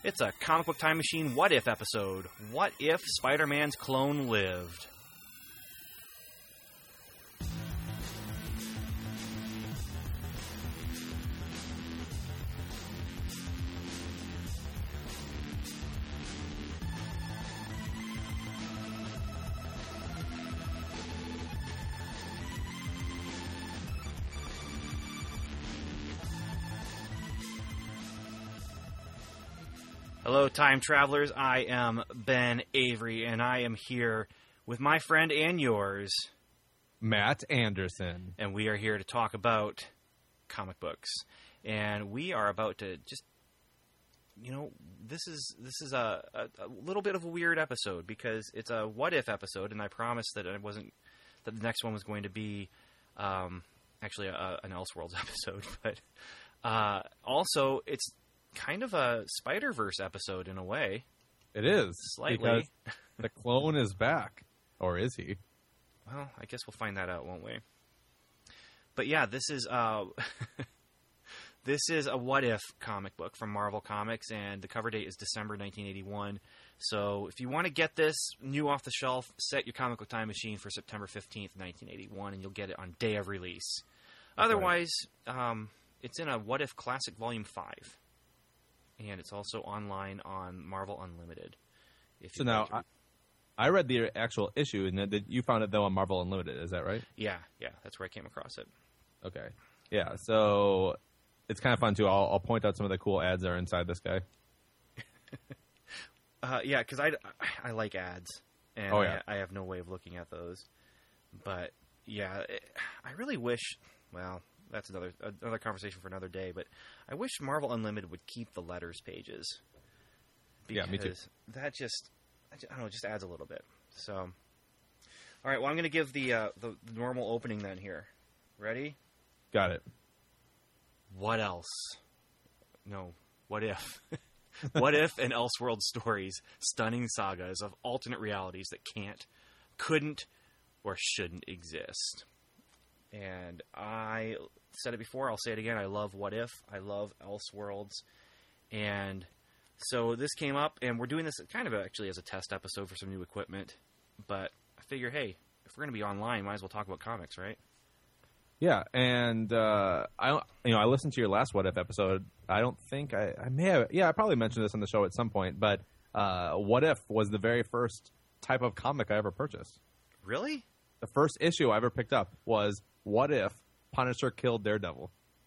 It's a Comic Book Time Machine What If episode. What if Spider-Man's clone lived? Hello, time travelers. I am Ben Avery, and I am here with my friend and yours, Matt Anderson. And we are here to talk about comic books. And we are about to just, this is a little bit of a weird episode because it's a what if episode, and I promised that that the next one was going to be actually an Elseworlds episode, but also it's kind of a Spider-Verse episode in a way. It is. Slightly. Because the clone is back. Or is he? Well, I guess we'll find that out, won't we? But yeah, this is this is a What If comic book from Marvel Comics, and the cover date is December 1981. So if you want to get this new off the shelf, set your Comic Book Time Machine for September 15th, 1981, and you'll get it on day of release. Otherwise, it's in a What If Classic Volume 5. And it's also online on Marvel Unlimited. So now, I read the actual issue, and you found it, though, on Marvel Unlimited. Is that right? Yeah, that's where I came across it. Okay. Yeah, so it's kind of fun, too. I'll point out some of the cool ads that are inside this guy. Yeah, because I like ads, and I have no way of looking at those. But, yeah, I really wish, well, that's another conversation for another day, but I wish Marvel Unlimited would keep the letters pages. Yeah, me too. That just, I don't know, just adds a little bit. So, all right, well, I'm going to give the normal opening then here. Ready? Got it. What else? No, what if? What if and Elseworld stories, stunning sagas of alternate realities that can't, couldn't, or shouldn't exist. And I said it before, I'll say it again, I love What If, I love Elseworlds, and so this came up, and we're doing this kind of actually as a test episode for some new equipment, but I figure, hey, if we're going to be online, might as well talk about comics, right? Yeah, and I listened to your last What If episode. I don't think I may have, I probably mentioned this on the show at some point, but What If was the very first type of comic I ever purchased. Really? The first issue I ever picked up was What If Punisher Killed Daredevil.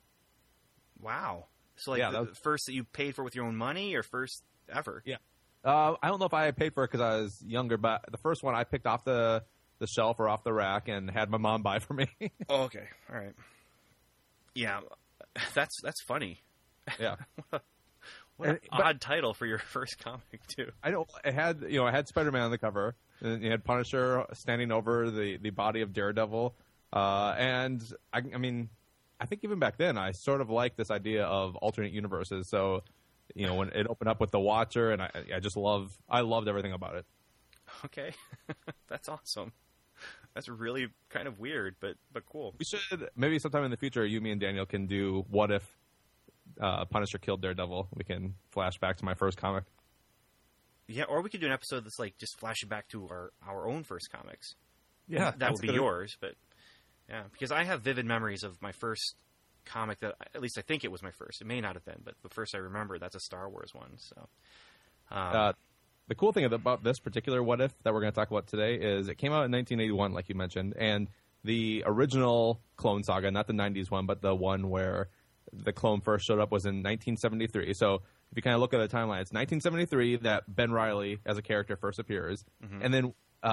Wow. So, the first that you paid for with your own money, or first ever? Yeah. I don't know if I paid for it because I was younger, but the first one I picked off the shelf or off the rack and had my mom buy for me. Oh, okay. All right. Yeah. That's funny. Yeah. What an odd title for your first comic, too. I know. It had Spider-Man on the cover, and you had Punisher standing over the body of Daredevil. And I mean, I think even back then, I sort of liked this idea of alternate universes. So, when it opened up with the Watcher, and I loved everything about it. Okay. That's awesome. That's really kind of weird, but cool. We should, maybe sometime in the future, me and Daniel can do What If Punisher Killed Daredevil. We can flash back to my first comic. Yeah, or we could do an episode that's like just flashing back to our own first comics. Yeah. That would be yours, but yeah, because I have vivid memories of my first comic that, at least I think it was my first. It may not have been, but the first I remember, that's a Star Wars one. So, the cool thing about this particular What If that we're going to talk about today is it came out in 1981, like you mentioned, and the original Clone Saga, not the 90s one, but the one where the clone first showed up, was in 1973. So if you kind of look at the timeline, it's 1973 that Ben Reilly as a character first appears, and then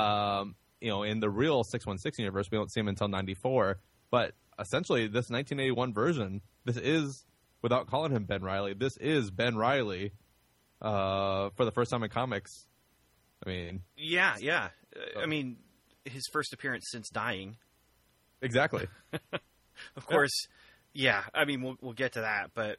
in the real 616 universe, we don't see him until 94. But essentially, this 1981 version, this is, without calling him Ben Reilly, this is Ben Reilly for the first time in comics. I mean... Yeah. I mean, his first appearance since dying. Exactly. Of course, yeah. I mean, we'll get to that, but,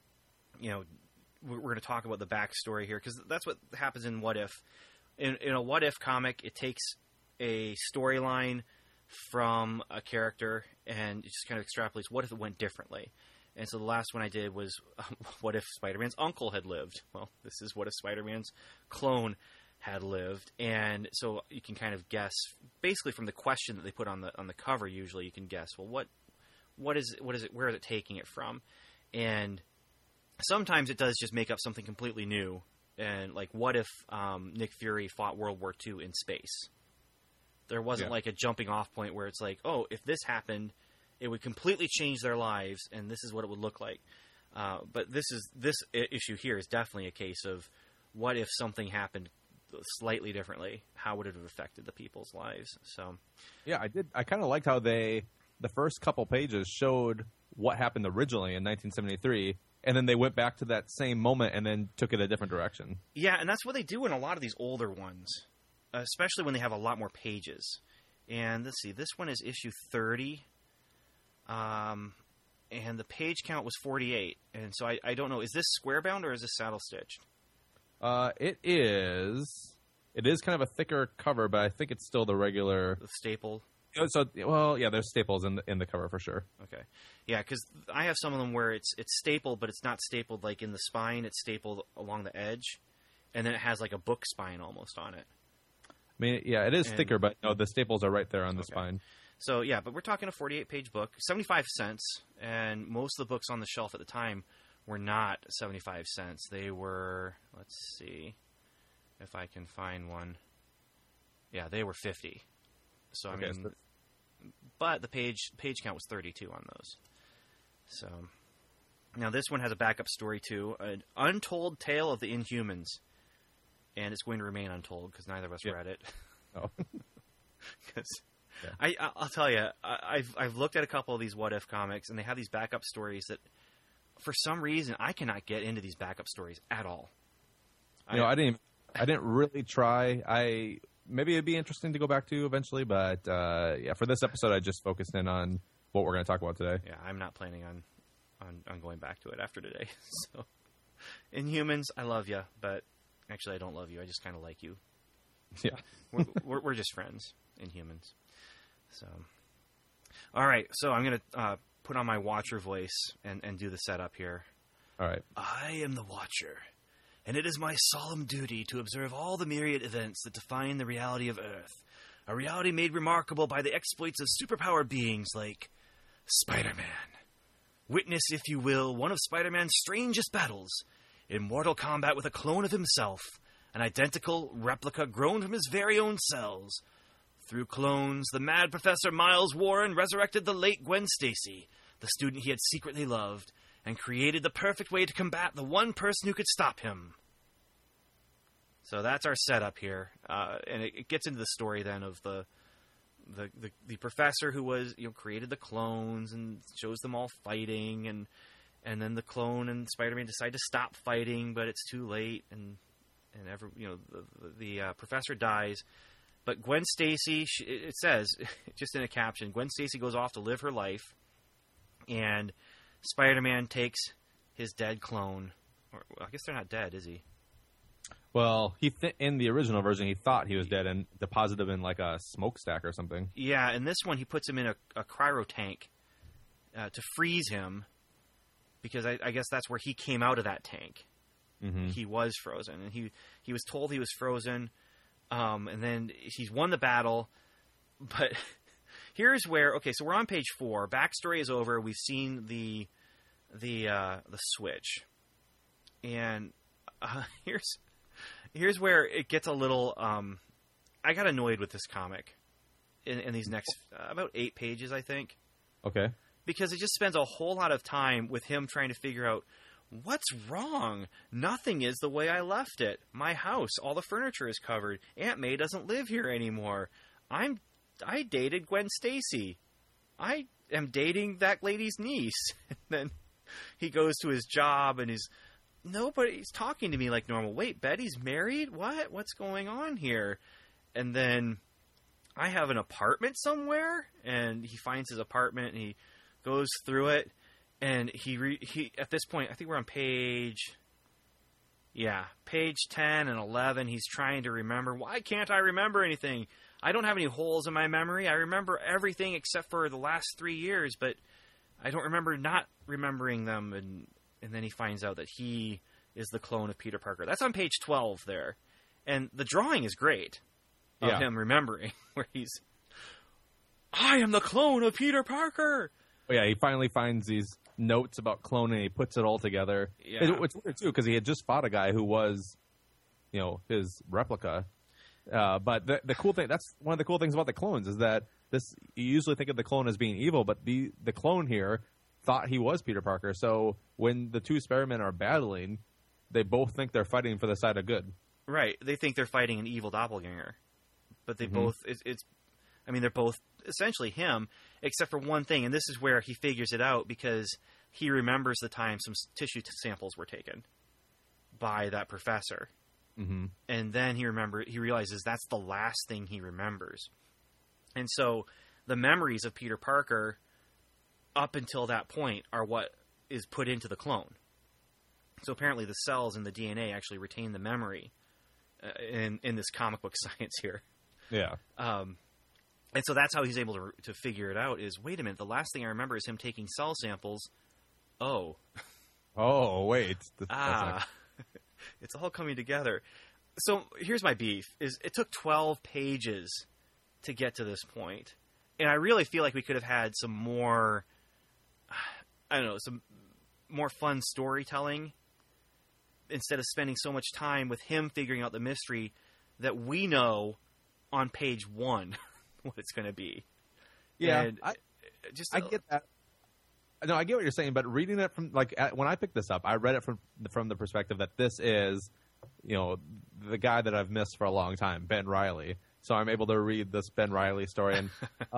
we're going to talk about the backstory here, because that's what happens in What If. In a What If comic, it takes a storyline from a character and it just kind of extrapolates what if it went differently. And so the last one I did was, what if Spider-Man's uncle had lived? Well, this is what if Spider-Man's clone had lived. And so you can kind of guess, basically from the question that they put on the cover. Usually, you can guess, well, what is it? Where is it taking it from? And sometimes it does just make up something completely new. And like, what if Nick Fury fought World War II in space? There wasn't like a jumping off point where it's like, oh, if this happened, it would completely change their lives, and this is what it would look like. But this issue here is definitely a case of what if something happened slightly differently? How would it have affected the people's lives? So, yeah, I kind of liked how the first couple pages showed what happened originally in 1973, and then they went back to that same moment and then took it a different direction. Yeah, and that's what they do in a lot of these older ones, especially when they have a lot more pages. And let's see, this one is issue 30. And the page count was 48, and so I don't know. Is this square bound or is this saddle stitched? It is kind of a thicker cover, but I think it's still the regular staple. So, well, yeah, there's staples in the cover for sure. Okay, yeah, because I have some of them where it's stapled, but it's not stapled like in the spine. It's stapled along the edge, and then it has like a book spine almost on it. I mean, yeah, it is thicker, but no, the staples are right there on the spine. So, yeah, but we're talking a 48-page book, 75 cents, and most of the books on the shelf at the time were not 75 cents. They were, let's see if I can find one. Yeah, they were 50. So, I mean, but the page count was 32 on those. So, now this one has a backup story, too, an untold tale of the Inhumans. And it's going to remain untold because neither of us read it. Oh. Because... Yeah. I'll tell you, I've looked at a couple of these What If comics, and they have these backup stories that, for some reason, I cannot get into these backup stories at all. I didn't really try. Maybe it'd be interesting to go back to eventually, but yeah, for this episode, I just focused in on what we're going to talk about today. Yeah, I'm not planning on going back to it after today. So, Inhumans, I love you, but actually, I don't love you. I just kind of like you. Yeah, we're just friends. Inhumans. So, all right. So I'm going to put on my Watcher voice and do the setup here. All right. I am the Watcher, and it is my solemn duty to observe all the myriad events that define the reality of Earth, a reality made remarkable by the exploits of superpowered beings like Spider-Man. Witness, if you will, one of Spider-Man's strangest battles, in mortal combat with a clone of himself, an identical replica grown from his very own cells. Through clones, the mad Professor Miles Warren resurrected the late Gwen Stacy, the student he had secretly loved, and created the perfect way to combat the one person who could stop him. So that's our setup here, and it gets into the story then of the professor who was created the clones and shows them all fighting, and then the clone and Spider-Man decide to stop fighting, but it's too late, and the professor dies. But Gwen Stacy, it says, just in a caption, Gwen Stacy goes off to live her life, and Spider-Man takes his dead clone. Or, I guess they're not dead, is he? Well, in the original version, he thought he was dead and deposited him in like a smokestack or something. Yeah, in this one, he puts him in a cryo tank to freeze him, because I guess that's where he came out of that tank. Mm-hmm. He was frozen, and he was told he was frozen. And then he's won the battle, but here's where, okay, so we're on page 4. Backstory is over. We've seen the switch, and here's where it gets a little. I got annoyed with this comic in these next about 8 pages, I think. Okay. Because it just spends a whole lot of time with him trying to figure out. What's wrong? Nothing is the way I left it. My house, all the furniture is covered. Aunt May doesn't live here anymore. I dated Gwen Stacy. I am dating that lady's niece. And then he goes to his job and nobody's talking to me like normal. Wait, Betty's married? What? What's going on here? And then I have an apartment somewhere, and he finds his apartment and he goes through it. And he at this point, I think we're on page 10 and 11. He's trying to remember. Why can't I remember anything? I don't have any holes in my memory. I remember everything except for the last 3 years. But I don't remember not remembering them, and then he finds out that he is the clone of Peter Parker. That's on page 12 there. And the drawing is great of him remembering, where he's, I am the clone of Peter Parker! Oh, yeah, he finally finds these notes about cloning, he puts it all together. Yeah. It's weird, too, because he had just fought a guy who was, his replica. But the cool thing, that's one of the cool things about the clones, is that you usually think of the clone as being evil, but the clone here thought he was Peter Parker. So when the two Spider-Men are battling, they both think they're fighting for the side of good. Right. They think they're fighting an evil doppelganger. But they both, they're both essentially him, except for one thing, and this is where he figures it out, because he remembers the time some tissue samples were taken by that professor. Mm-hmm. And then he realizes that's the last thing he remembers. And so the memories of Peter Parker up until that point are what is put into the clone. So apparently the cells in the DNA actually retain the memory in this comic book science here. Yeah. And so that's how he's able to figure it out is, wait a minute, the last thing I remember is him taking cell samples. Oh. Oh, wait. It's all coming together. So here's my beef, is it took 12 pages to get to this point. And I really feel like we could have had some more, some more fun storytelling instead of spending so much time with him figuring out the mystery that we know on page 1 what it's going to be. Yeah, and I get that. No, I get what you're saying, but reading it from, when I picked this up, I read it from the perspective that this is, the guy that I've missed for a long time, Ben Reilly. So I'm able to read this Ben Reilly story. And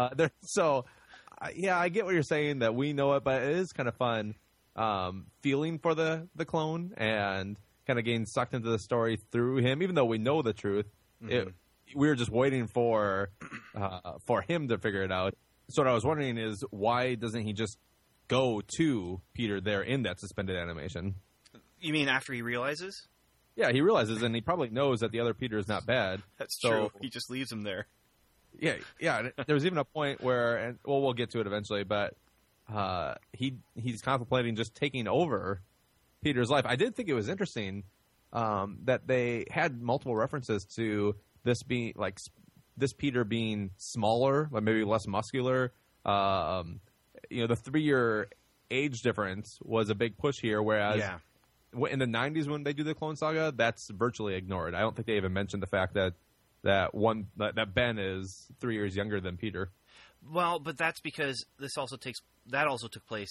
I get what you're saying, that we know it, but it is kind of fun feeling for the clone and kind of getting sucked into the story through him, even though we know the truth. Mm-hmm. We were just waiting for him to figure it out. So what I was wondering is, why doesn't he just go to Peter there in that suspended animation? You mean after he realizes? Yeah, he realizes, and he probably knows that the other Peter is not bad. That's true. He just leaves him there. Yeah. There was even a point where, and we'll get to it eventually, but he's contemplating just taking over Peter's life. I did think it was interesting that they had multiple references to this being this Peter being smaller, like maybe less muscular. The 3-year age difference was a big push here, whereas in the 90s when they do the Clone Saga, that's virtually ignored. I don't think they even mentioned the fact that Ben is 3 years younger than Peter. Well, but that's because this also took place,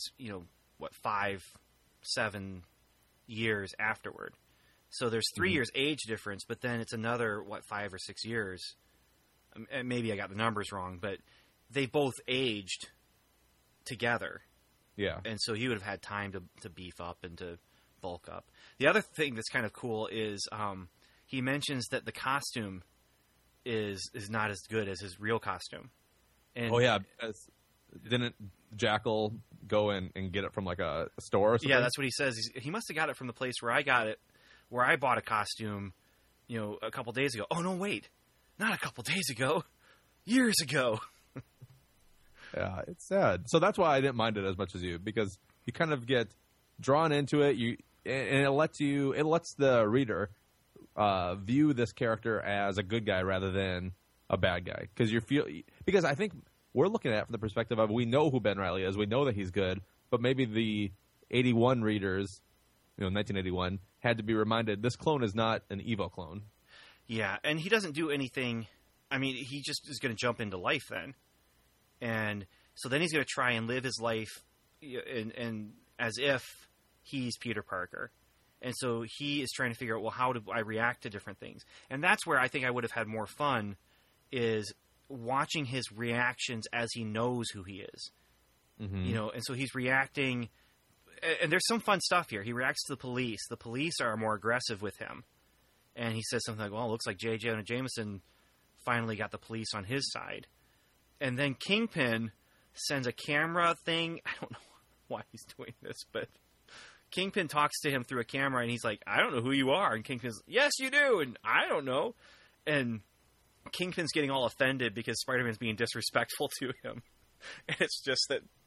5-7 years afterward. So there's 3 years age difference, but then it's another 5 or 6 years. Maybe I got the numbers wrong, but they both aged together. Yeah. And so he would have had time to beef up and to bulk up. The other thing that's kind of cool is he mentions that the costume is not as good as his real costume. And didn't Jackal go and get it from a store or something? Yeah, that's what he says. He must have got it from the place where I got it, where I bought a costume, a couple days ago. Oh, no, wait. Not a couple days ago. Years ago. Yeah, it's sad. So that's why I didn't mind it as much as you, because you kind of get drawn into it. And it lets the reader view this character as a good guy rather than a bad guy. Because I think we're looking at it from the perspective of, we know who Ben Reilly is, we know that he's good, but maybe the 81 readers, 1981, had to be reminded this clone is not an evil clone. Yeah, and he doesn't do anything. I mean, he just is going to jump into life then. And so then he's going to try and live his life and as if he's Peter Parker. And so he is trying to figure out, well, how do I react to different things? And that's where I think I would have had more fun, is watching his reactions as he knows who he is. Mm-hmm. And so he's reacting, and there's some fun stuff here. He reacts to the police. The police are more aggressive with him. And he says something like, well, it looks like J. Jonah Jameson finally got the police on his side. And then Kingpin sends a camera thing. I don't know why he's doing this, but Kingpin talks to him through a camera, and he's like, I don't know who you are. And Kingpin's, yes, you do, and I don't know. And Kingpin's getting all offended because Spider-Man's being disrespectful to him. And it's just that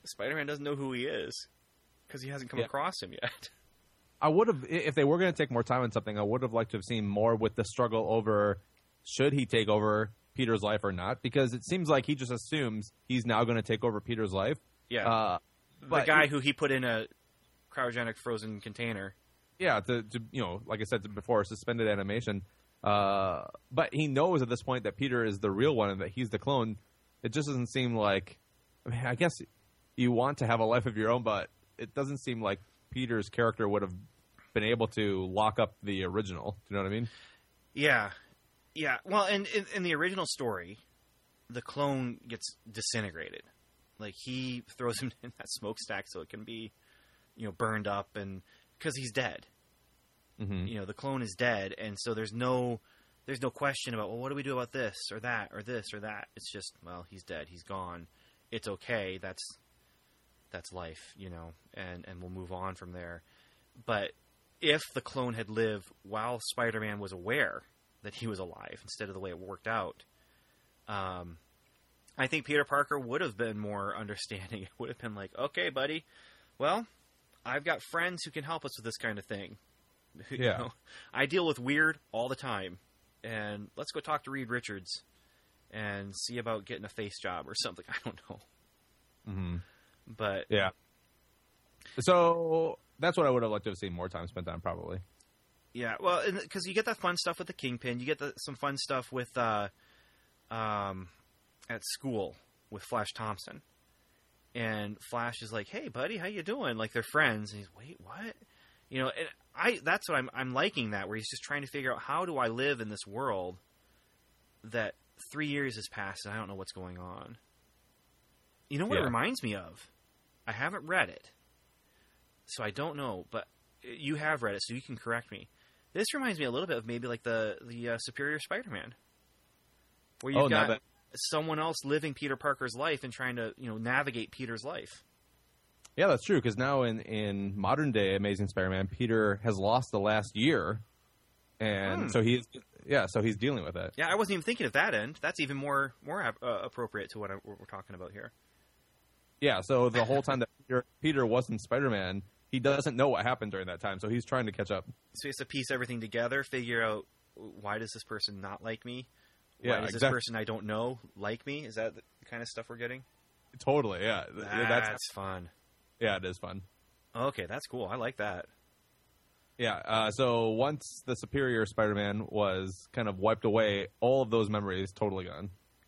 Spider-Man doesn't know who he is because he hasn't come across him yet. I would have, if they were going to take more time on something, I would have liked to have seen more with the struggle over should he take over Peter's life or not, because it seems like he just assumes he's now going to take over Peter's life. Yeah. The guy who he put in a cryogenic frozen container. Yeah, to like I said before, suspended animation. But he knows at this point that Peter is the real one and that he's the clone. It just doesn't seem like... I guess you want to have a life of your own, but it doesn't seem like Peter's character would have been able to lock up the original. Do you know what I mean? Yeah. Yeah. Well, in the original story, the clone gets disintegrated. Like, he throws him in that smokestack so it can be, burned up, and because he's dead. Mm-hmm. The clone is dead, and so there's no question about, well, what do we do about this or that or this or that? It's just, well, he's dead, he's gone. It's okay. That's life, and we'll move on from there. But if the clone had lived while Spider-Man was aware that he was alive, instead of the way it worked out, I think Peter Parker would have been more understanding. It would have been like, okay, buddy, well, I've got friends who can help us with this kind of thing. Yeah. I deal with weird all the time, and let's go talk to Reed Richards and see about getting a face job or something. I don't know. Mm-hmm. But yeah. So that's what I would have liked to have seen more time spent on, probably. Yeah, well, because you get that fun stuff with the Kingpin, you get some fun stuff with at school with Flash Thompson, and Flash is like, "Hey, buddy, how you doing?" Like, they're friends, and he's, "Wait, what?" And that's what I'm liking, that where he's just trying to figure out, how do I live in this world that 3 years has passed and I don't know what's going on. You know what it reminds me of? I haven't read it, so I don't know, but you have read it, so you can correct me. This reminds me a little bit of maybe like the Superior Spider-Man, where you've got someone else living Peter Parker's life and trying to navigate Peter's life. Yeah, that's true, because now in modern day Amazing Spider-Man, Peter has lost the last year, and so he's dealing with it. Yeah, I wasn't even thinking of that end. That's even more appropriate to what we're talking about here. Yeah, so the whole time that Peter wasn't Spider-Man, he doesn't know what happened during that time, so he's trying to catch up. So he has to piece everything together, figure out, why does this person not like me? Why does this person I don't know like me? Is that the kind of stuff we're getting? Totally, yeah. That's fun. Yeah, it is fun. Okay, that's cool. I like that. Yeah, so once the Superior Spider-Man was kind of wiped away, all of those memories totally gone.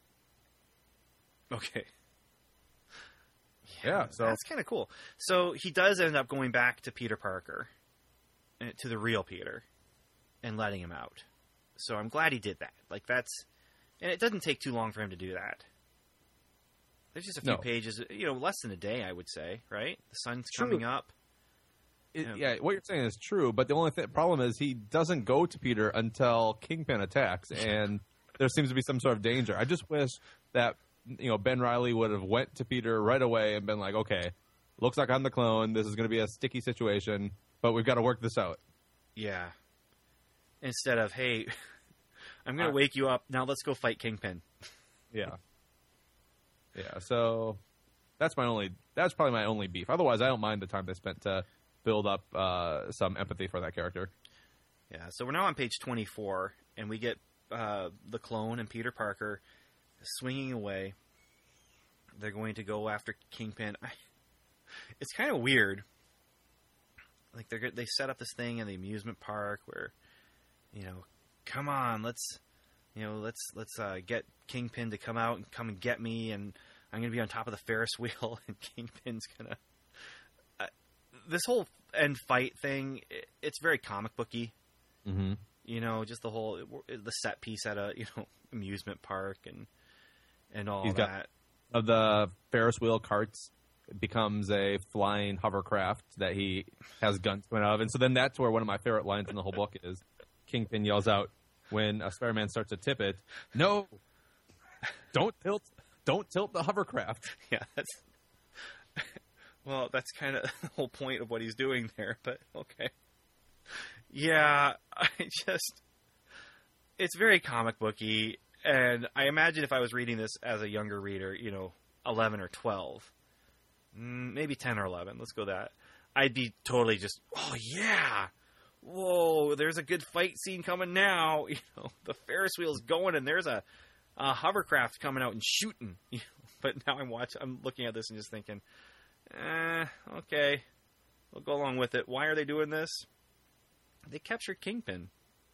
Okay. Yeah, so that's kind of cool. So he does end up going back to Peter Parker, to the real Peter, and letting him out. So I'm glad he did that. And it doesn't take too long for him to do that. There's just a few pages, less than a day, I would say, right? The sun's coming up. Yeah, what you're saying is true, but the only problem is he doesn't go to Peter until Kingpin attacks, and there seems to be some sort of danger. I just wish that Ben Reilly would have went to Peter right away and been like, okay, looks like I'm the clone. This is going to be a sticky situation, but we've got to work this out. Yeah. Instead of, hey, I'm going to wake you up. Now let's go fight Kingpin. Yeah. Yeah, so that's probably my only beef. Otherwise, I don't mind the time they spent to build up some empathy for that character. Yeah, so we're now on page 24, and we get the clone and Peter Parker swinging away. They're going to go after Kingpin. It's kind of weird. Like, they set up this thing in the amusement park where, come on, let's get Kingpin to come out and come and get me, and I'm going to be on top of the Ferris wheel, and Kingpin's going to... this whole end fight thing, it's very comic booky. Mm-hmm. Just the set piece at a, amusement park and all He's that. Of the Ferris wheel carts, it becomes a flying hovercraft that he has guns coming out of. And so then that's where one of my favorite lines in the whole book is. Kingpin yells out when Spider-Man starts to tip it, "No, don't tilt the hovercraft." Yeah, that's kind of the whole point of what he's doing there, but okay. Yeah, it's very comic booky, and I imagine if I was reading this as a younger reader, 11 or 12, maybe 10 or 11. Let's go that. I'd be totally just, oh yeah, whoa, there's a good fight scene coming now. The Ferris wheel's going and there's a hovercraft coming out and shooting. But now I'm looking at this and just thinking, okay, we'll go along with it. Why are they doing this? They captured Kingpin.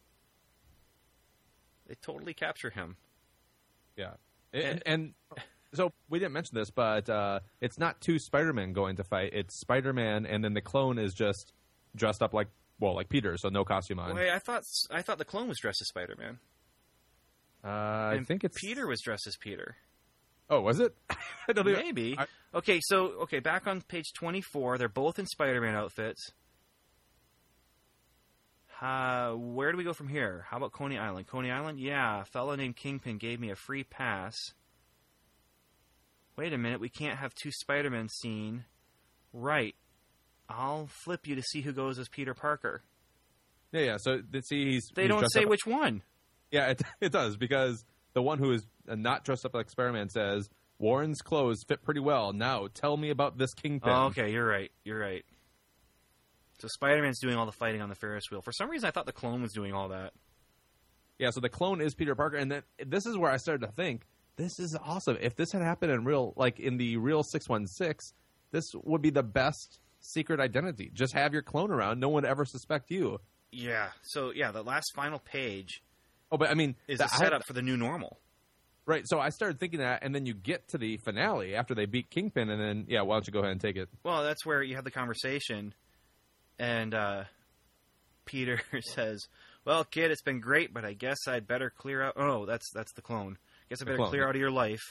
They totally capture him. Yeah. And so we didn't mention this, but it's not two Spider-Men going to fight. It's Spider-Man, and then the clone is just dressed up like Peter, so no costume on. Wait, I thought the clone was dressed as Spider-Man. I think it's Peter was dressed as Peter. Oh, was it? I don't know. Maybe. Okay, back on page 24, they're both in Spider-Man outfits. Where do we go from here? How about Coney Island? Coney Island? Yeah, a fellow named Kingpin gave me a free pass. Wait a minute, we can't have two Spider-Men seen. Right. I'll flip you to see who goes as Peter Parker. Yeah. So they don't say which one. Yeah, it does, because the one who is not dressed up like Spider-Man says, Warren's clothes fit pretty well. Now, tell me about this Kingpin. Oh, okay, you're right. So Spider-Man's doing all the fighting on the Ferris wheel. For some reason, I thought the clone was doing all that. Yeah, so the clone is Peter Parker, and then this is where I started to think, this is awesome. If this had happened in the real 616, this would be the best secret identity. Just have your clone around. No one would ever suspect you. Yeah. So, the last final page is a setup for the new normal. Right. So I started thinking that, and then you get to the finale after they beat Kingpin, and then, why don't you go ahead and take it? Well, that's where you have the conversation, and Peter says, well, kid, it's been great, but I guess I'd better clear out... Oh, that's the clone. Guess I better clear out of your life.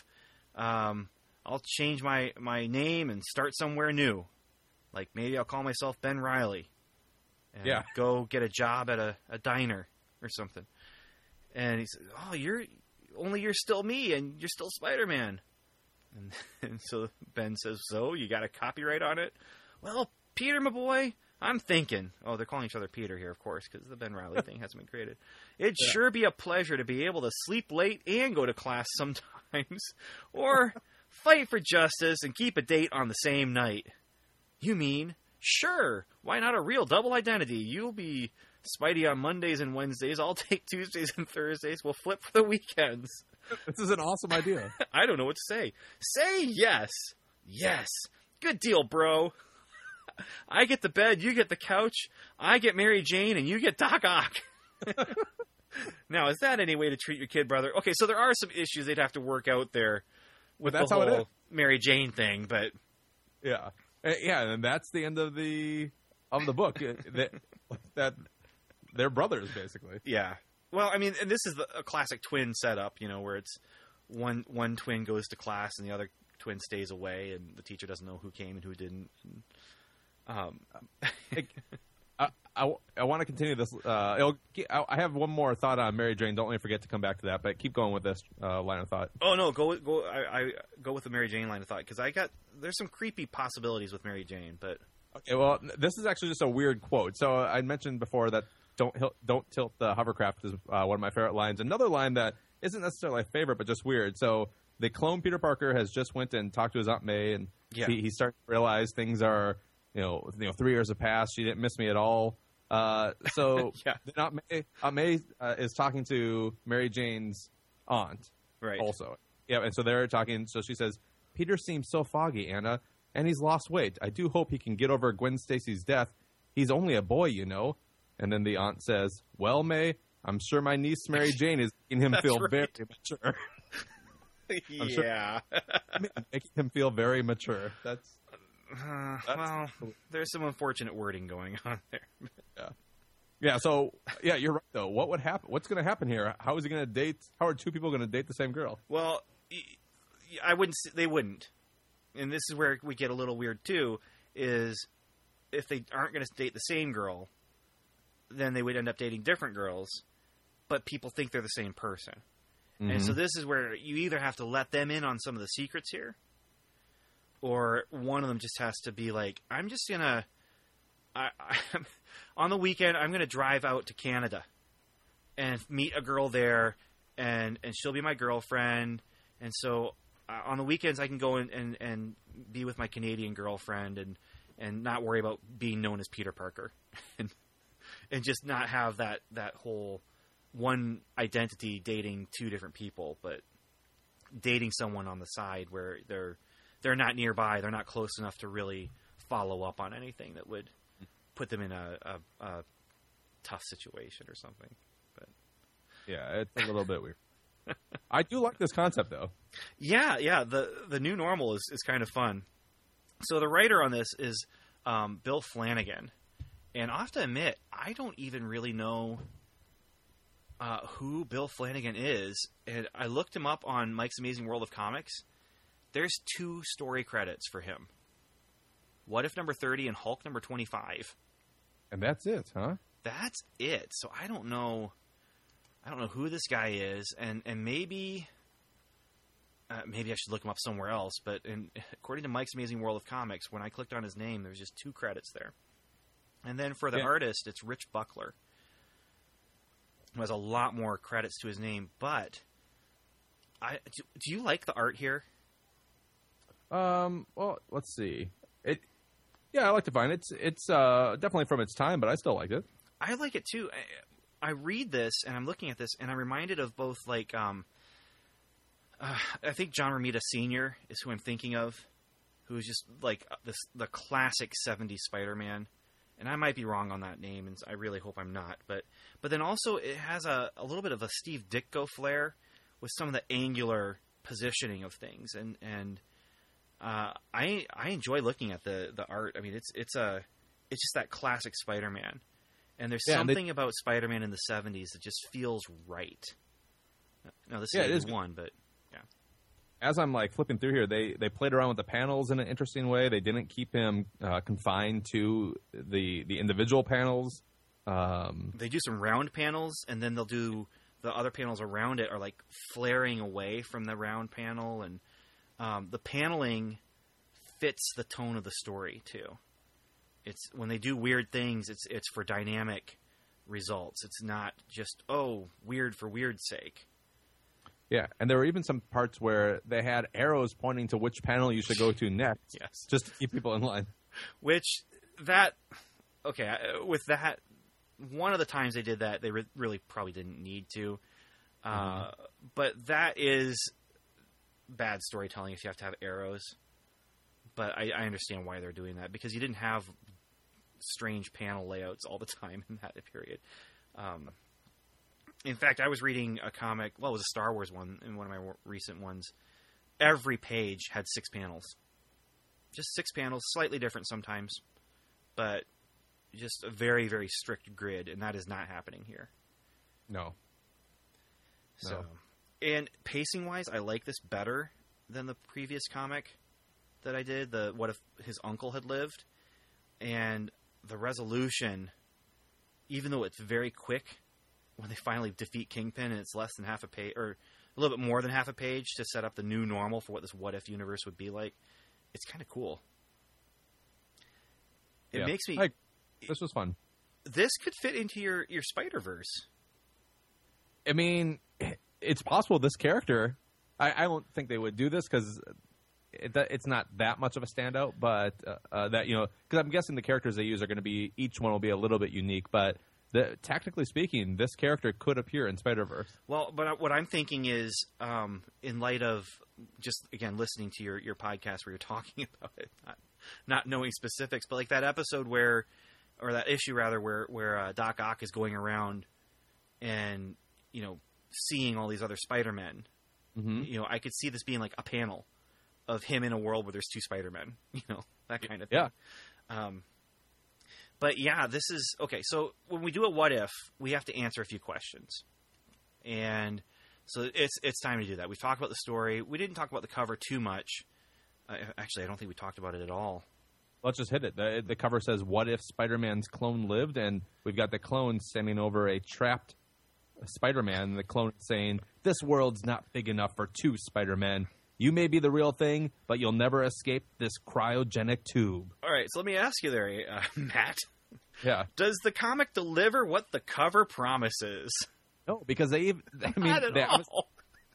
I'll change my name and start somewhere new. Like, maybe I'll call myself Ben Reilly. And go get a job at a diner or something. And he says, oh, you're still me, and you're still Spider-Man. And so Ben says, so, you got a copyright on it? Well, Peter, my boy, I'm thinking. Oh, they're calling each other Peter here, of course, because the Ben Reilly thing hasn't been created. It'd sure be a pleasure to be able to sleep late and go to class sometimes. Or fight for justice and keep a date on the same night. You mean, sure, why not a real double identity? You'll be Spidey on Mondays and Wednesdays. I'll take Tuesdays and Thursdays. We'll flip for the weekends. This is an awesome idea. I don't know what to say. Say yes. Yes. Good deal, bro. I get the bed, you get the couch. I get Mary Jane, and you get Doc Ock. Now, is that any way to treat your kid, brother? Okay, so there are some issues they'd have to work out there with the whole Mary Jane thing, but... Yeah. Yeah, and that's the end of the book. that they're brothers, basically. Yeah. Well, and this is a classic twin setup, where it's one twin goes to class and the other twin stays away, and the teacher doesn't know who came and who didn't. I want to continue this. I have one more thought on Mary Jane. Don't let me forget to come back to that, but keep going with this line of thought. Oh no, go. I go with the Mary Jane line of thought, because there's some creepy possibilities with Mary Jane, but okay. Well, this is actually just a weird quote. So I mentioned before that don't tilt the hovercraft is one of my favorite lines. Another line that isn't necessarily a favorite, but just weird. So the clone Peter Parker has just went and talked to his Aunt May, and he started to realize things are. 3 years have passed. She didn't miss me at all. So Aunt May is talking to Mary Jane's aunt, right? Also, and so they're talking. So she says, "Peter seems so foggy, Anna, and he's lost weight. I do hope he can get over Gwen Stacy's death. He's only a boy, And then the aunt says, "Well, May, I'm sure my niece Mary Jane is making him feel very mature." Making him feel very mature. That's well, there's some unfortunate wording going on there. Yeah. So you're right though. What would happen? What's going to happen here? How is he going to date? How are two people going to date the same girl? Well, I wouldn't. They wouldn't. And this is where we get a little weird too. Is if they aren't going to date the same girl, then they would end up dating different girls. But people think they're the same person, and so this is where you either have to let them in on some of the secrets here. Or one of them just has to be like, I'm just going to, on the weekend, I'm going to drive out to Canada and meet a girl there, and she'll be my girlfriend. And so on the weekends I can go and be with my Canadian girlfriend and not worry about being known as Peter Parker and just not have that whole one identity dating two different people, but dating someone on the side where they're not nearby, they're not close enough to really follow up on anything that would put them in a tough situation or something. But yeah, it's a little bit weird. I do like this concept, though. Yeah. The new normal is kind of fun. So the writer on this is Bill Flanagan. And I have to admit, I don't even really know who Bill Flanagan is. And I looked him up on Mike's Amazing World of Comics. There's 2 story credits for him. What If number 30 and Hulk number 25. And that's it, huh? That's it. So I don't know who this guy is, and maybe I should look him up somewhere else. But according to Mike's Amazing World of Comics, when I clicked on his name, there's just 2 credits there. And then for the artist, it's Rich Buckler, who has a lot more credits to his name. But do you like the art here? Well, let's see. Yeah, I like to find it. It's definitely from its time, but I still like it. I like it too. I read this and I'm looking at this and I'm reminded of both like I think John Romita Sr. is who I'm thinking of, who is just like the classic 70s Spider-Man. And I might be wrong on that name, and I really hope I'm not. But then also it has a little bit of a Steve Ditko flair with some of the angular positioning of things, and I enjoy looking at the art. I mean, it's just that classic Spider-Man, and there's something about Spider-Man in the 70s that just feels right. Now this is one, but yeah. As I'm like flipping through here, they played around with the panels in an interesting way. They didn't keep him confined to the individual panels. They do some round panels, and then they'll do the other panels around it are like flaring away from the round panel, and the paneling fits the tone of the story too. It's when they do weird things, it's for dynamic results. It's not just weird for weird's sake. Yeah, and there were even some parts where they had arrows pointing to which panel you should go to next. Yes. Just to keep people in line. With that, one of the times they did that, they really probably didn't need to. But that is bad storytelling if you have to have arrows. But I understand why they're doing that, because you didn't have strange panel layouts all the time in that period. In fact, I was reading a comic, it was a Star Wars one, in one of my recent ones. Every page had 6 panels. Just 6 panels, slightly different sometimes, but just a very, very strict grid, and that is not happening here. No. So, and pacing-wise, I like this better than the previous comic that I did, the What If His Uncle Had Lived. And the resolution, even though it's very quick, when they finally defeat Kingpin and it's less than half a page, or a little bit more than half a page to set up the new normal for what this What If universe would be like, it's kind of cool. It makes me... this was fun. This could fit into your Spider-Verse. I mean, it's possible this character... I don't think they would do this because it's not that much of a standout, but that, because I'm guessing the characters they use are going to be... Each one will be a little bit unique, but... Tactically speaking, this character could appear in Spider-Verse. Well, but what I'm thinking is, in light of just, again, listening to your podcast where you're talking about it, not knowing specifics, but like that episode or that issue rather, where Doc Ock is going around and, seeing all these other Spider-Men. Mm-hmm. I could see this being like a panel of him in a world where there's 2 Spider-Men, that kind of thing. Yeah. But yeah, this is okay. So when we do a what if, we have to answer a few questions, and so it's time to do that. We've talked about the story. We didn't talk about the cover too much. Actually, I don't think we talked about it at all. Let's just hit it. The cover says, "What if Spider-Man's clone lived?" And we've got the clone standing over a trapped Spider-Man. And the clone saying, "This world's not big enough for 2 Spider-Men. You may be the real thing, but you'll never escape this cryogenic tube." All right, so let me ask you there, Matt. Yeah. Does the comic deliver what the cover promises? No, because they... Not at all.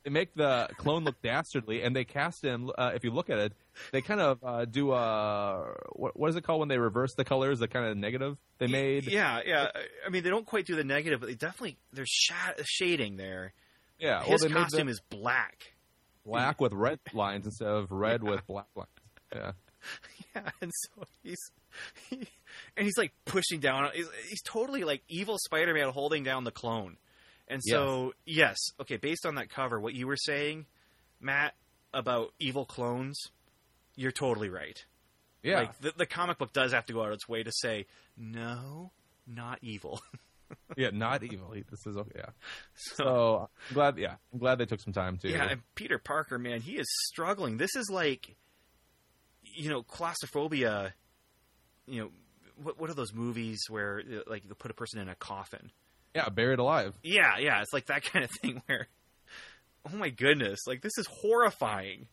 They make the clone look dastardly, and they cast him. If you look at it, they kind of do what is it called when they reverse the colors? The kind of negative they made. Yeah. I mean, they don't quite do the negative, but they definitely there's shading there. Yeah, his costume is black with red lines instead of red with black lines. Yeah. Yeah, and so he's like pushing down. He's totally like evil Spider-Man holding down the clone. And so, yes, okay, based on that cover, what you were saying, Matt, about evil clones, you're totally right. Yeah. Like, the comic book does have to go out of its way to say, no, not evil. Yeah, not evil. This is okay. Yeah. So I'm glad they took some time to. Yeah, and Peter Parker, man, he is struggling. This is like, claustrophobia. What are those movies where like you put a person in a coffin? Yeah, buried alive. Yeah, it's like that kind of thing where, oh my goodness, like this is horrifying.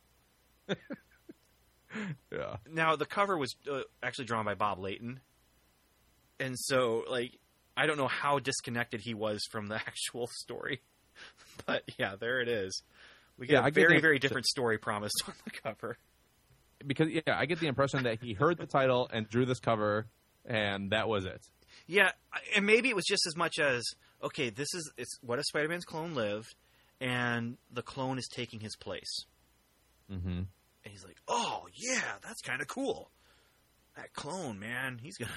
Yeah. Now the cover was actually drawn by Bob Layton, and so like I don't know how disconnected he was from the actual story, but yeah, there it is. We get a very, very different story promised on the cover. Because I get the impression that he heard the title and drew this cover, and that was it. Yeah, and maybe it was just as much as, okay, it's what if Spider-Man's clone lived, and the clone is taking his place. Mm-hmm. And he's like, oh, yeah, that's kind of cool. That clone, man, he's gonna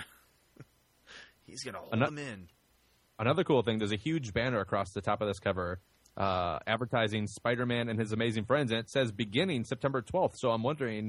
hold him in. Another cool thing, there's a huge banner across the top of this cover advertising Spider-Man and His Amazing Friends, and it says beginning September 12th. So I'm wondering,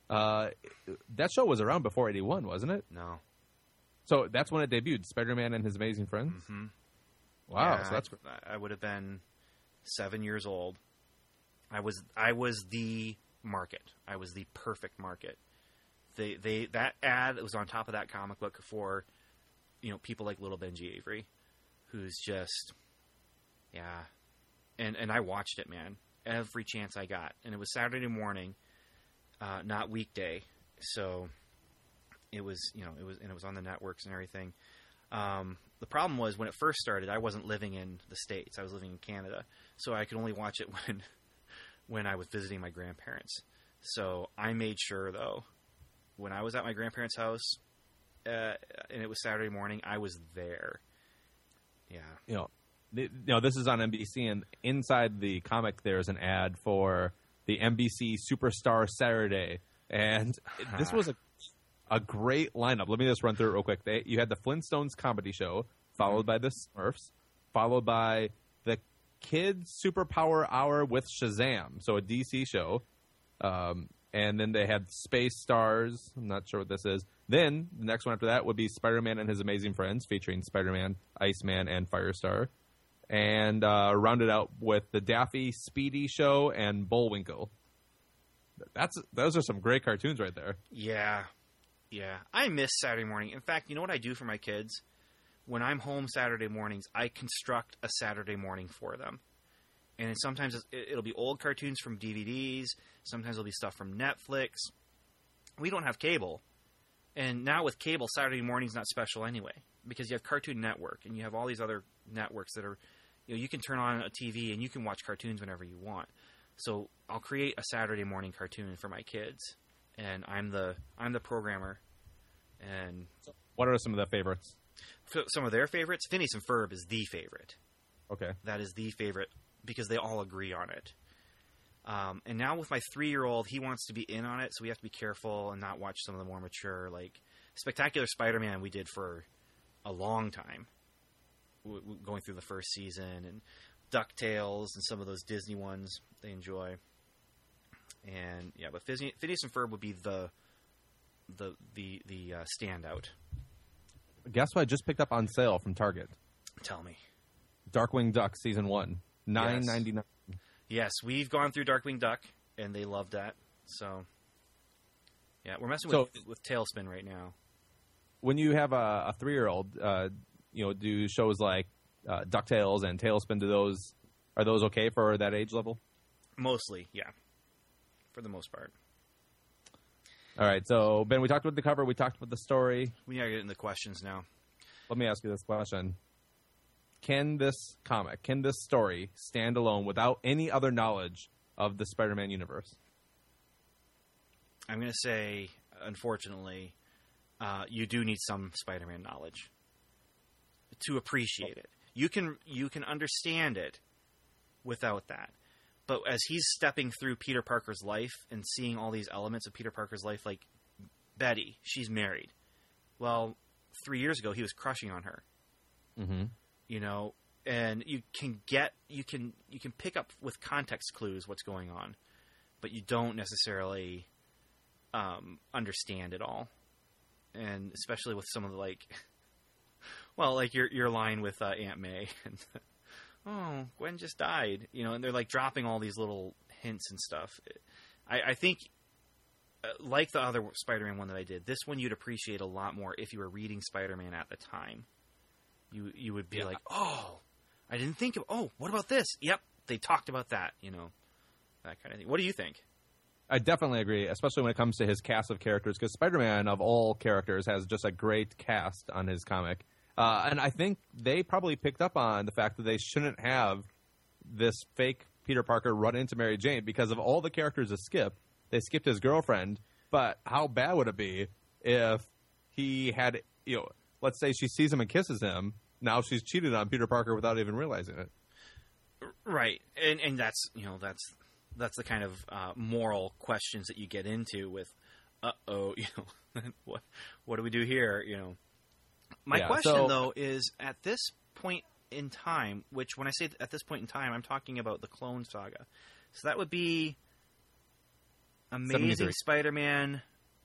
that show was around before 81, wasn't it? No. So that's when it debuted, Spider-Man and His Amazing Friends? Mm-hmm. Wow. Yeah, so I would have been 7 years old. I was the market. I was the perfect market. That ad was on top of that comic book for, people like little Benji Avery, who's just, yeah. And I watched it, man, every chance I got. And it was Saturday morning, not weekday. So it was on the networks and everything. The problem was when it first started, I wasn't living in the States. I was living in Canada. So I could only watch it when I was visiting my grandparents. So I made sure, though, when I was at my grandparents' house, and it was Saturday morning, I was there. Yeah. This is on NBC, and inside the comic there's an ad for the NBC Superstar Saturday. And this was a great lineup. Let me just run through it real quick. You had the Flintstones comedy show, followed by the Smurfs, followed by the Kids Superpower Hour with Shazam, so a DC show. And then they had Space Stars. I'm not sure what this is. Then the next one after that would be Spider-Man and His Amazing Friends, featuring Spider-Man, Iceman, and Firestar. And rounded out with the Daffy Speedy Show and Bullwinkle. Those are some great cartoons right there. Yeah. I miss Saturday morning. In fact, you know what I do for my kids? When I'm home Saturday mornings, I construct a Saturday morning for them. And sometimes it'll be old cartoons from DVDs. Sometimes it'll be stuff from Netflix. We don't have cable. And now with cable, Saturday morning's not special anyway. Because you have Cartoon Network, and you have all these other networks that are, you can turn on a TV and you can watch cartoons whenever you want. So I'll create a Saturday morning cartoon for my kids, and I'm the programmer. And what are some of the favorites? Some of their favorites? Phineas and Ferb is the favorite. Okay. That is the favorite because they all agree on it. And now with my 3-year-old, he wants to be in on it, so we have to be careful and not watch some of the more mature, like Spectacular Spider-Man we did for a long time, going through the first season, and DuckTales and some of those Disney ones they enjoy. And yeah, but Phineas and Ferb would be the standout. Guess what I just picked up on sale from Target? Tell me. Darkwing Duck Season 1, $9.99. Yes, we've gone through Darkwing Duck, and they loved that. So, yeah, we're messing with Tailspin right now. When you have a 3-year-old, do shows like DuckTales and Tailspin, are those okay for that age level? Mostly, yeah. For the most part. All right, so, Ben, we talked about the cover. We talked about the story. We gotta get into questions now. Let me ask you this question. can this comic, can this story stand alone without any other knowledge of the Spider-Man universe? I'm going to say, unfortunately, you do need some Spider-Man knowledge to appreciate it. You can understand it without that. But as he's stepping through Peter Parker's life and seeing all these elements of Peter Parker's life, like Betty, she's married. Well, 3 years ago, he was crushing on her. Mm-hmm. You know, and you can pick up with context clues what's going on, but you don't necessarily understand it all. And especially with some of the, like, well, like your line with Aunt May, and oh, Gwen just died, you know, and they're like dropping all these little hints and stuff. I think, like the other Spider-Man one that I did, this one you'd appreciate a lot more if you were reading Spider-Man at the time. You would be like, oh, I didn't think of, oh, what about this? Yep, they talked about that, you know, that kind of thing. What do you think? I definitely agree, especially when it comes to his cast of characters, because Spider-Man, of all characters, has just a great cast on his comic. And I think they probably picked up on the fact that they shouldn't have this fake Peter Parker run into Mary Jane because of all the characters that skip. They skipped his girlfriend, but how bad would it be if he had, you know, let's say she sees him and kisses him, now she's cheated on Peter Parker without even realizing it. Right. And that's, you know, that's the kind of moral questions that you get into with, you know, what do we do here, you know? My question, though, is at this point in time, which when I say at this point in time, I'm talking about the Clone Saga. So that would be Amazing Spider-Man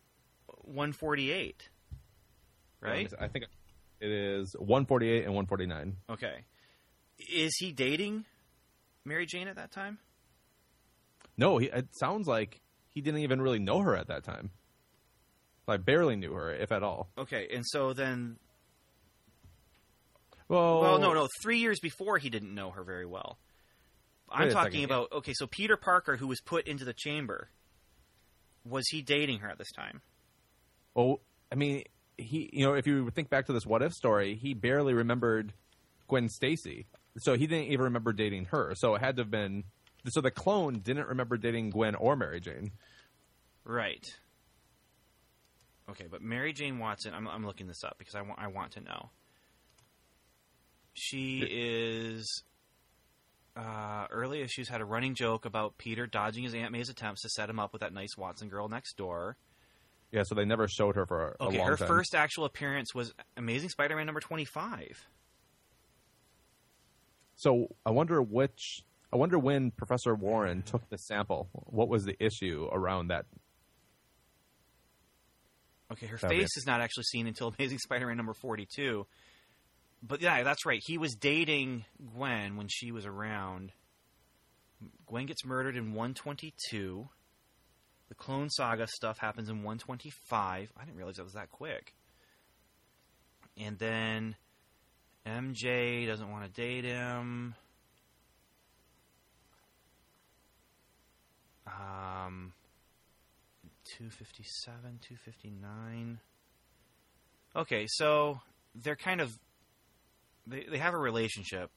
148, right? I think it is 148 and 149. Okay. Is he dating Mary Jane at that time? No, it sounds like he didn't even really know her at that time. I barely knew her, if at all. Okay, and so then... Well, no. 3 years before, he didn't know her very well. I'm talking about... Okay, so Peter Parker, who was put into the chamber, was he dating her at this time? Well, I mean, if you think back to this What If story, he barely remembered Gwen Stacy. So he didn't even remember dating her. So it had to have been... So the clone didn't remember dating Gwen or Mary Jane. Right. Okay, but Mary Jane Watson, I'm looking this up because I want to know. She is... early issues had a running joke about Peter dodging his Aunt May's attempts to set him up with that nice Watson girl next door. Yeah, so they never showed her for a long time. Okay, her first actual appearance was Amazing Spider-Man number 25. So I wonder when Professor Warren took the sample. What was the issue around that? Okay, her face is not actually seen until Amazing Spider-Man number 42. But yeah, that's right. He was dating Gwen when she was around. Gwen gets murdered in 122. The Clone Saga stuff happens in 125. I didn't realize that was that quick. And then MJ doesn't want to date him. 257, 259. Okay, so they're kind of... They have a relationship.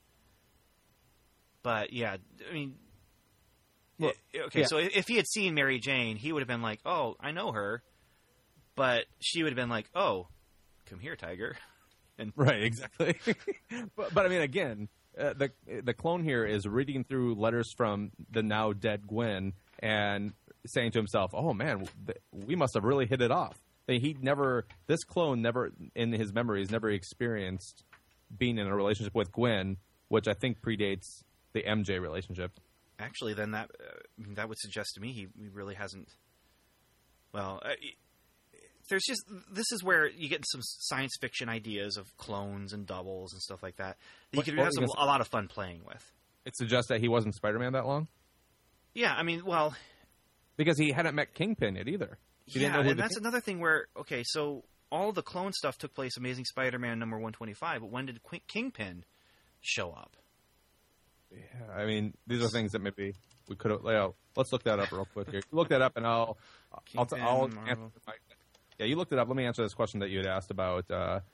But, yeah, I mean... Well, okay, yeah. So if he had seen Mary Jane, he would have been like, oh, I know her. But she would have been like, oh, come here, Tiger. And right, exactly. but I mean, again, the clone here is reading through letters from the now dead Gwen and saying to himself, oh, man, we must have really hit it off. I mean, this clone never, in his memories, never experienced being in a relationship with Gwen, which I think predates the MJ relationship. Actually, then that would suggest to me he really hasn't. Well, this is where you get some science fiction ideas of clones and doubles and stuff like that. You could have a lot of fun playing with. It suggests that he wasn't Spider-Man that long? Yeah, I mean, well... Because he hadn't met Kingpin yet either. And that's another thing where, okay, so all the clone stuff took place Amazing Spider-Man number 125, but when did Kingpin show up? Yeah, I mean, these are things that maybe we could have... let's look that up real quick here. Look that up and I'll answer. Yeah, you looked it up. Let me answer this question that you had asked about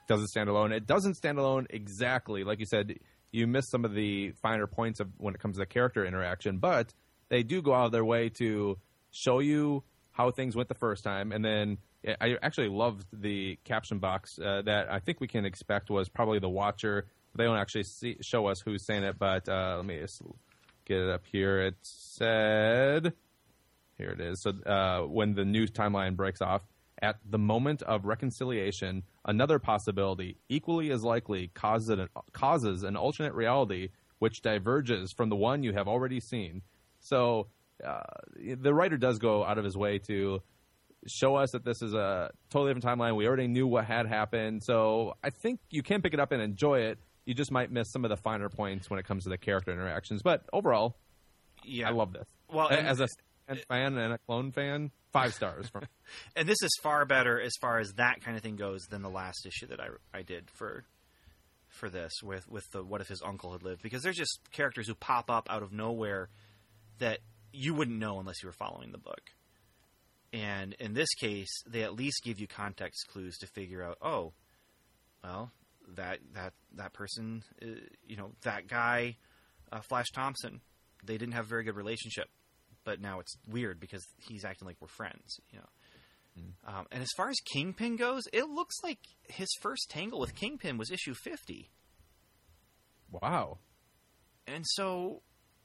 doesn't stand alone. It doesn't stand alone exactly. Like you said, you miss some of the finer points of when it comes to character interaction, but they do go out of their way to show you how things went the first time. And then I actually loved the caption box that I think we can expect was probably the Watcher. They don't actually show us who's saying it, but let me just get it up here. It said, here it is. So when the new timeline breaks off, at the moment of reconciliation, another possibility, equally as likely, causes an alternate reality which diverges from the one you have already seen. So the writer does go out of his way to show us that this is a totally different timeline. We already knew what had happened. So I think you can pick it up and enjoy it. You just might miss some of the finer points when it comes to the character interactions. But overall, I love this. Well, as a fan and a clone fan, 5 stars. And this is far better as far as that kind of thing goes than the last issue that I did for this with the What If His Uncle Had Lived. Because there's just characters who pop up out of nowhere that you wouldn't know unless you were following the book. And in this case, they at least give you context clues to figure out, oh, well, that person, that guy, Flash Thompson, they didn't have a very good relationship, but now it's weird because he's acting like we're friends, And as far as Kingpin goes, it looks like his first tangle with Kingpin was issue 50. Wow. And so,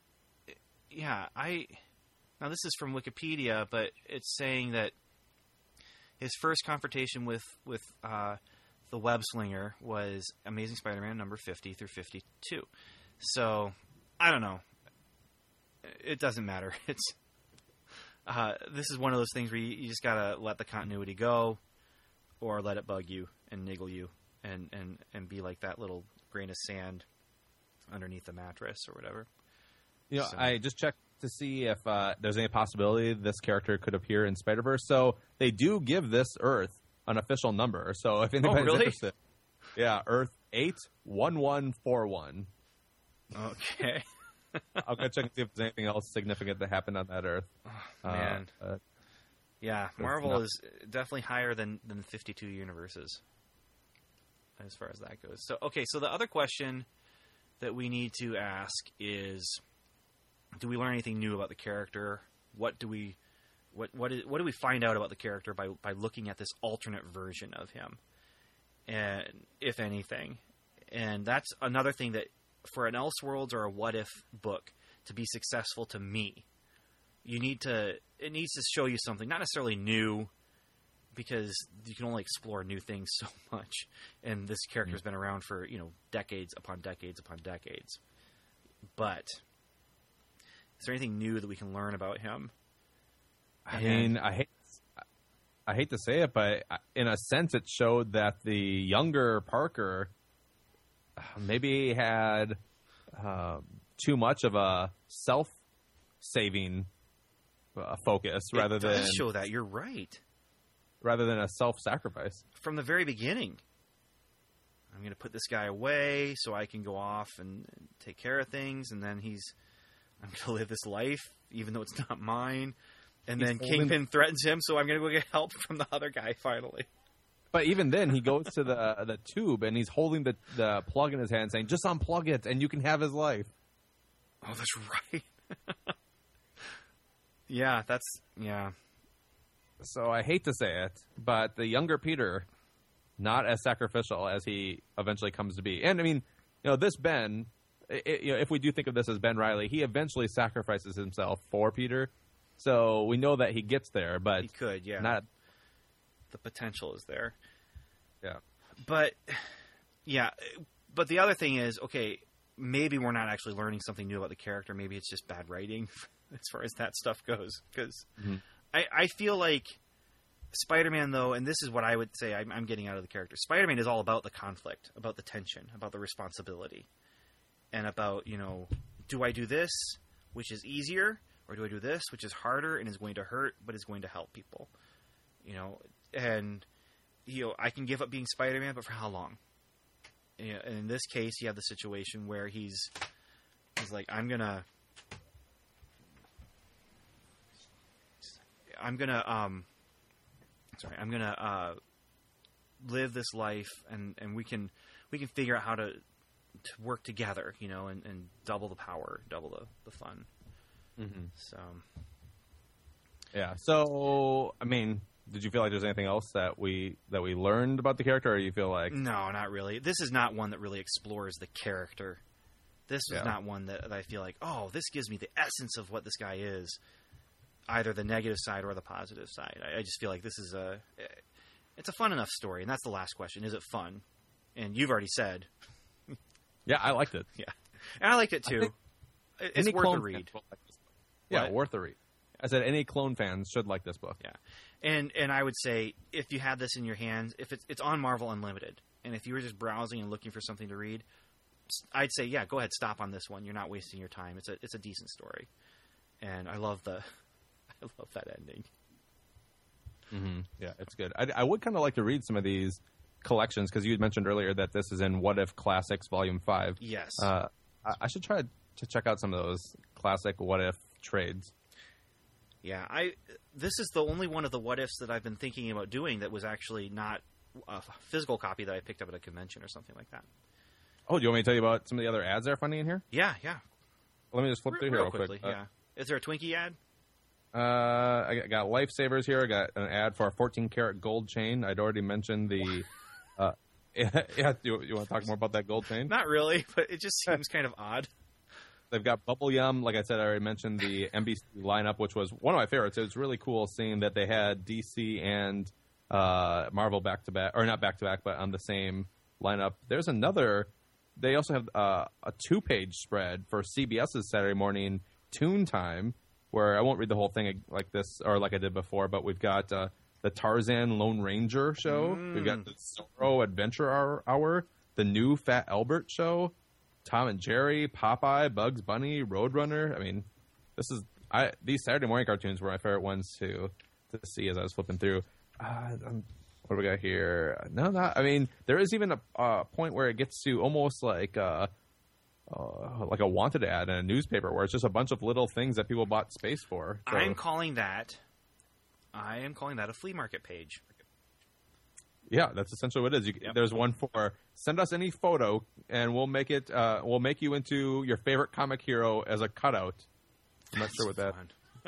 now this is from Wikipedia, but it's saying that his first confrontation with the Web Slinger was Amazing Spider-Man number 50 through 52. So, I don't know. It doesn't matter. It's this is one of those things where you just gotta let the continuity go, or let it bug you and niggle you, and be like that little grain of sand underneath the mattress or whatever. I just checked to see if there's any possibility this character could appear in Spider-Verse. So they do give this Earth an official number. So if anybody's interested, Earth 81141. Okay. I'll go check and see if there's anything else significant that happened on that Earth. Oh, man. Marvel is definitely higher than 52 universes as far as that goes. So the other question that we need to ask is, do we learn anything new about the character? What do we find out about the character by looking at this alternate version of him, and if anything? And that's another thing that, for an Elseworlds or a What If book to be successful, to me, it needs to show you something, not necessarily new, because you can only explore new things so much, and this character's been around for decades upon decades upon decades. But is there anything new that we can learn about him? I mean, I hate to say it, but in a sense, it showed that the younger Parker maybe had too much of a self-saving focus rather than... It does show that. You're right. Rather than a self-sacrifice. From the very beginning. I'm going to put this guy away so I can go off and take care of things, and then I'm going to live this life, even though it's not mine. And then Kingpin threatens him, so I'm going to go get help from the other guy, finally. But even then, he goes to the tube, and he's holding the plug in his hand, saying, just unplug it, and you can have his life. Oh, that's right. Yeah. So I hate to say it, but the younger Peter, not as sacrificial as he eventually comes to be. And, I mean, this Ben, if we do think of this as Ben Reilly, he eventually sacrifices himself for Peter. So we know that he gets there, but... He could, yeah. Not... The potential is there. Yeah. But the other thing is, okay, maybe we're not actually learning something new about the character. Maybe it's just bad writing as far as that stuff goes. Because I feel like Spider-Man, though, and this is what I would say I'm getting out of the character, Spider-Man is all about the conflict, about the tension, about the responsibility, and about, do I do this, which is easier, or do I do this, which is harder and is going to hurt, but is going to help people? And I can give up being Spider-Man, but for how long? And in this case, you have the situation where he's like, I'm gonna live this life, and we can figure out how to work together, and double the power, double the fun. Mm-hmm. So, yeah. So, I mean, did you feel like there's anything else that we learned about the character, or you feel like no, not really. This is not one that really explores the character. This was not one that I feel like, oh, this gives me the essence of what this guy is, either the negative side or the positive side. I just feel like this is it's a fun enough story, and that's the last question. Is it fun? And you've already said. Yeah, I liked it. Yeah, and I liked it too. It's worth a read. Yeah, worth a read. I said any clone fans should like this book. Yeah, and I would say if you have this in your hands, if it's on Marvel Unlimited, and if you were just browsing and looking for something to read, I'd say go ahead, stop on this one. You're not wasting your time. It's a decent story, and I love that ending. Mm-hmm. Yeah, it's good. I would kind of like to read some of these collections because you had mentioned earlier that this is in What If Classics Volume 5. Yes. I should try to check out some of those classic What If trades. Yeah, this is the only one of the What Ifs that I've been thinking about doing that was actually not a physical copy that I picked up at a convention or something like that. Oh, do you want me to tell you about some of the other ads that are funny in here? Yeah. Let me just flip through here real quick. Yeah. Is there a Twinkie ad? I got Lifesavers here. I got an ad for a 14-karat gold chain. I'd already mentioned the... yeah, you want to talk more about that gold chain? Not really, but it just seems kind of odd. They've got Bubble Yum. Like I said, I already mentioned the NBC lineup, which was one of my favorites. It was really cool seeing that they had DC and Marvel back-to-back, or not back-to-back, but on the same lineup. There's another... They also have a 2-page spread for CBS's Saturday morning Toon Time, where I won't read the whole thing like this or like I did before, but we've got the Tarzan Lone Ranger show. We've got the Zorro Adventure Hour, the new Fat Albert show, Tom and Jerry, Popeye, Bugs Bunny, Roadrunner. I mean, these Saturday morning cartoons were my favorite ones to see as I was flipping through. What do we got here? I mean, there is even a point where it gets to almost like a wanted ad in a newspaper where it's just a bunch of little things that people bought space for. So, I am calling that a flea market page. Yeah, that's essentially what it is. There's one for send us any photo and we'll make it. We'll make you into your favorite comic hero as a cutout. I'm not sure what that.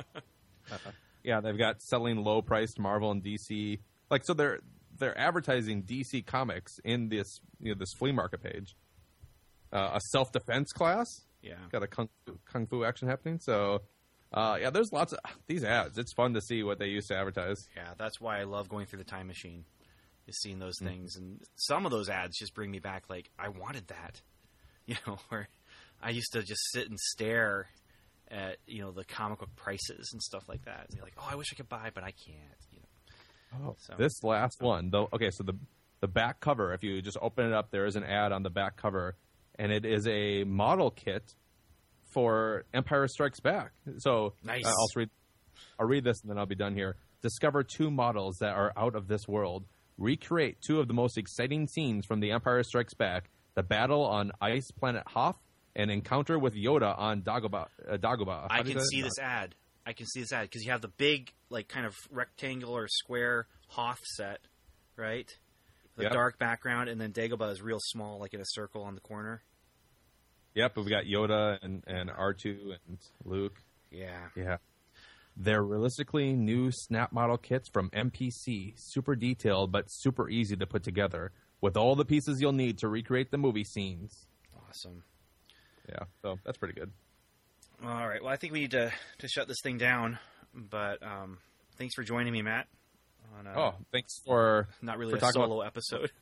Yeah, they've got selling low priced Marvel and DC. Like, so they're advertising DC Comics in this this flea market page. A self defense class. Yeah, got a kung fu action happening. So, there's lots of these ads. It's fun to see what they used to advertise. Yeah, that's why I love going through the time machine, is seeing those things, and some of those ads just bring me back. Like, I wanted that, where I used to just sit and stare at the comic book prices and stuff like that. And you're like, oh, I wish I could buy, but I can't. Oh, so. This last one, though. Okay, so the back cover, if you just open it up, there is an ad on the back cover, and it is a model kit for Empire Strikes Back. So nice. I'll read this, and then I'll be done here. Discover 2 models that are out of this world. Recreate 2 of the most exciting scenes from The Empire Strikes Back: the battle on ice planet Hoth and encounter with Yoda on Dagobah. I can see this ad. I can see this ad because you have the big, like, kind of rectangular square Hoth set, right? The dark background, and then Dagobah is real small, like in a circle on the corner. Yep, but we got Yoda and R2 and Luke. Yeah. They're realistically new snap model kits from MPC, super detailed but super easy to put together, with all the pieces you'll need to recreate the movie scenes. Awesome. Yeah, so that's pretty good. All right. Well, I think we need to shut this thing down. But thanks for joining me, Matt. Thanks for not really a solo episode.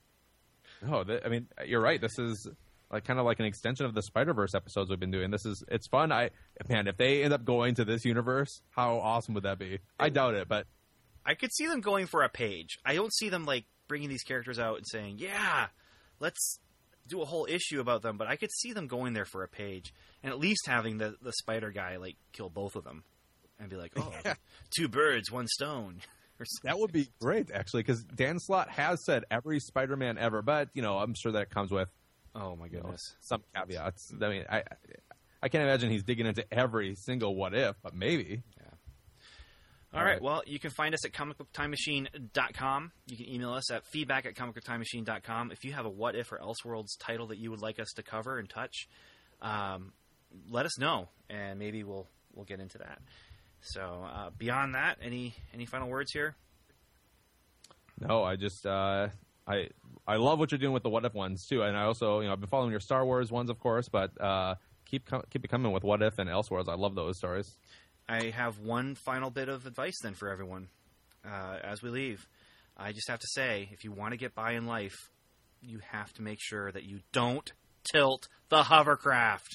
I mean, you're right. This is kind of like an extension of the Spider-Verse episodes we've been doing. It's fun. If they end up going to this universe, how awesome would that be? I doubt it, but I could see them going for a page. I don't see them like bringing these characters out and saying, "Yeah, let's do a whole issue about them," but I could see them going there for a page and at least having the spider guy like kill both of them and be like, oh, 2 birds, 1 stone. That would be great, actually, because Dan Slott has said every Spider-Man ever, but I'm sure that comes with some caveats. I mean, I can't imagine he's digging into every single what if, but maybe. Yeah. All right. Well, you can find us at comicbooktimemachine.com. You can email us at feedback@comicbooktimemachine.com. If you have a What If or Elseworlds title that you would like us to cover and touch, let us know, and maybe we'll get into that. So beyond that, any final words here? No, I just I love what you're doing with the What If ones too, and I also I've been following your Star Wars ones, of course, but keep it coming with What If and Elseworlds. I love those stories. I have one final bit of advice then for everyone as we leave. I just have to say, if you want to get by in life, you have to make sure that you don't tilt the hovercraft.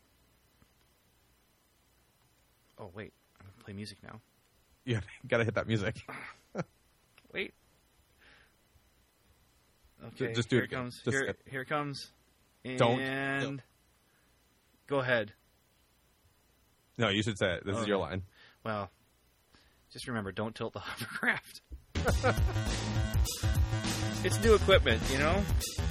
Oh, wait. I'm going to play music now. You got to hit that music. Wait. Okay, just do here it. It comes. Just here it comes. And don't. Go ahead. No, you should say it. This is your line. Well, just remember, don't tilt the hovercraft. It's new equipment,